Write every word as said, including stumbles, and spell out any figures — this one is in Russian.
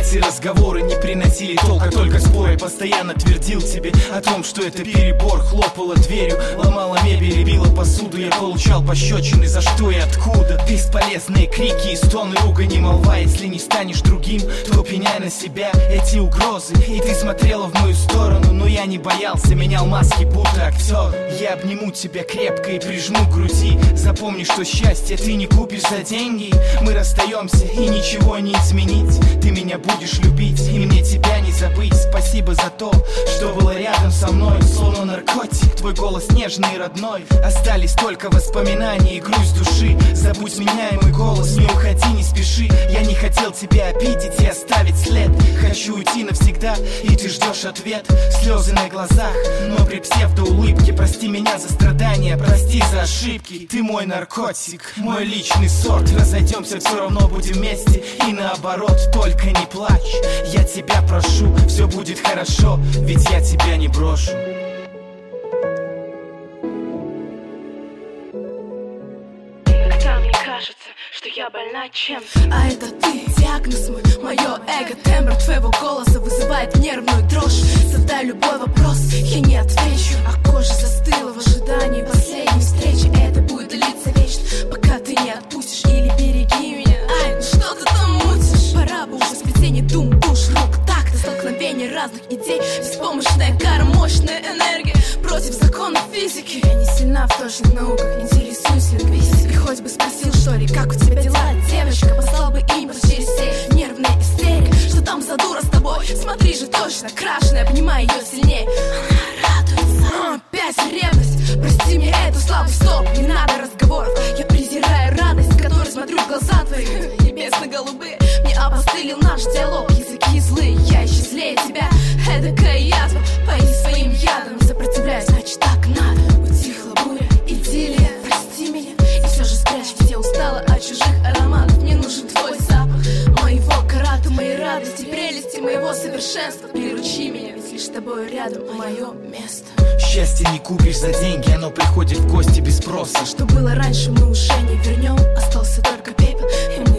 Эти разговоры не приносили толка, только споры. Я постоянно твердил тебе о том, что это перебор. Хлопала дверью, ломала мебель и била посуду. Я получал пощечины, за что и откуда. Бесполезные крики и стоны, ругань и молва. Если не станешь другим, то пеняй на себя эти угрозы. И ты смотрела в мою сторону, но я не боялся, менял маски, будто актер. Я обниму тебя крепко и прижму к груди. Запомни, что счастье ты не купишь за деньги. Мы расстаемся и ничего не изменить. Ты меня будешь любить и мне тебя не забыть. Спасибо за то, что было рядом со мной. Словно наркотик, твой голос нежный и родной. Остались только воспоминания и грусть души. Забудь меня и мой голос, не уходи, не спеши. Я не хотел тебя обидеть и оставить след. Хочу уйти навсегда, и ты ждешь ответ. Слезы на глазах, но при псевдоулыбке. Прости меня за страдания, прости за ошибки. Ты мой наркотик, мой личный сорт. Разойдемся, все равно будем вместе. И наоборот, только не плачь. Я тебя прошу, все будет хорошо, ведь я тебя не брошу. Иногда мне кажется, что я больна чем-то. А это ты, диагноз мой, мое эго. Тембр твоего голоса вызывает нервную дрожь. Задай любой вопрос, я не отвечу. А кожа застыла в ожидании последней встречи. Это будет длиться вечно, пока ты не отпустишь. Или береги меня. Ай, ну что ты там мутишь? Пора бы уже сплетение дум, душ, рук, так. Столкновение разных идей, беспомощная кара, мощная энергия против законов физики. Я не сильна в точных науках, интересуюсь лингвистикой. Хоть бы спросил, что ли, как у тебя дела, девочка? Послал бы импульс через сеть, нервная истерика. Что там за дура с тобой? Смотри же точно, крашеная, обнимай ее сильнее. Она радуется. А, опять ревность, прости мне эту слабость, стоп, не надо разговоров. Я презираю радость, которой смотрю в глаза твои небесно-голубые. Мне опостылил наш диалог, языки злые. Я еще злее тебя, эдакая язва. Пои своим ядом, сопротивляюсь, значит так надо. Утихла буря, идиллия, прости меня. И все же спрячь, ведь я устала от чужих ароматов. Мне нужен твой запах, моего карата, моей радости, прелести, моего совершенства. Приручи меня, ведь лишь с тобой рядом мое место. Счастье не купишь за деньги, оно приходит в гости без спроса. Что было раньше, мы уже не вернем. Остался только пепел, и мы